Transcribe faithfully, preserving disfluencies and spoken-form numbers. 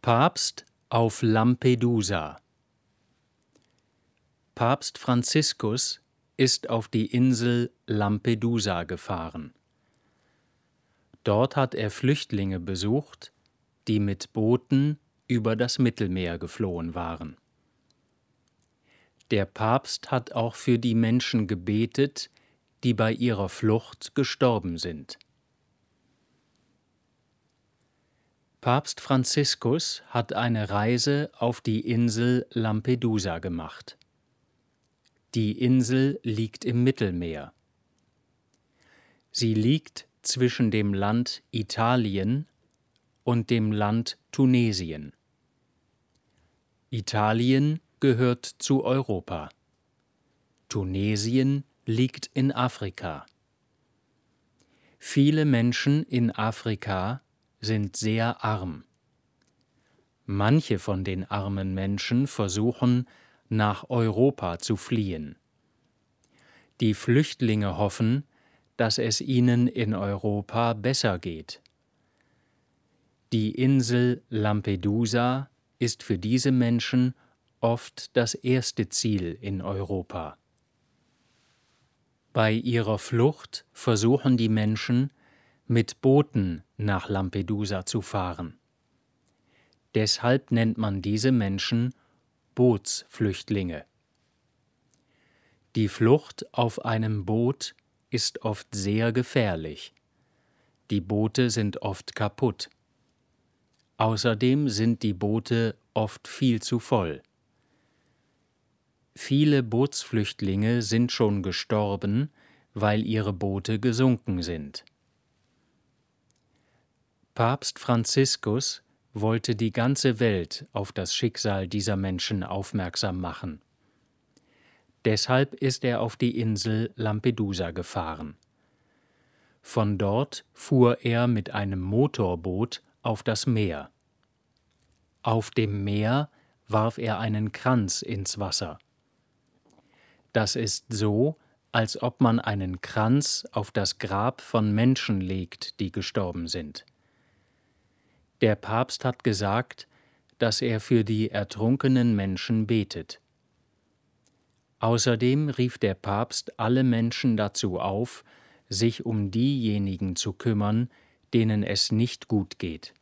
Papst auf Lampedusa. Papst Franziskus ist auf die Insel Lampedusa gefahren. Dort hat er Flüchtlinge besucht, die mit Booten über das Mittelmeer geflohen waren. Der Papst hat auch für die Menschen gebetet, die bei ihrer Flucht gestorben sind. Papst Franziskus hat eine Reise auf die Insel Lampedusa gemacht. Die Insel liegt im Mittelmeer. Sie liegt zwischen dem Land Italien und dem Land Tunesien. Italien gehört zu Europa. Tunesien liegt in Afrika. Viele Menschen in Afrika sind sehr arm. Manche von den armen Menschen versuchen, nach Europa zu fliehen. Die Flüchtlinge hoffen, dass es ihnen in Europa besser geht. Die Insel Lampedusa ist für diese Menschen oft das erste Ziel in Europa. Bei ihrer Flucht versuchen die Menschen, mit Booten nach Lampedusa zu fahren. Deshalb nennt man diese Menschen Bootsflüchtlinge. Die Flucht auf einem Boot ist oft sehr gefährlich. Die Boote sind oft kaputt. Außerdem sind die Boote oft viel zu voll. Viele Bootsflüchtlinge sind schon gestorben, weil ihre Boote gesunken sind. Papst Franziskus wollte die ganze Welt auf das Schicksal dieser Menschen aufmerksam machen. Deshalb ist er auf die Insel Lampedusa gefahren. Von dort fuhr er mit einem Motorboot auf das Meer. Auf dem Meer warf er einen Kranz ins Wasser. Das ist so, als ob man einen Kranz auf das Grab von Menschen legt, die gestorben sind. Der Papst hat gesagt, dass er für die ertrunkenen Menschen betet. Außerdem rief der Papst alle Menschen dazu auf, sich um diejenigen zu kümmern, denen es nicht gut geht.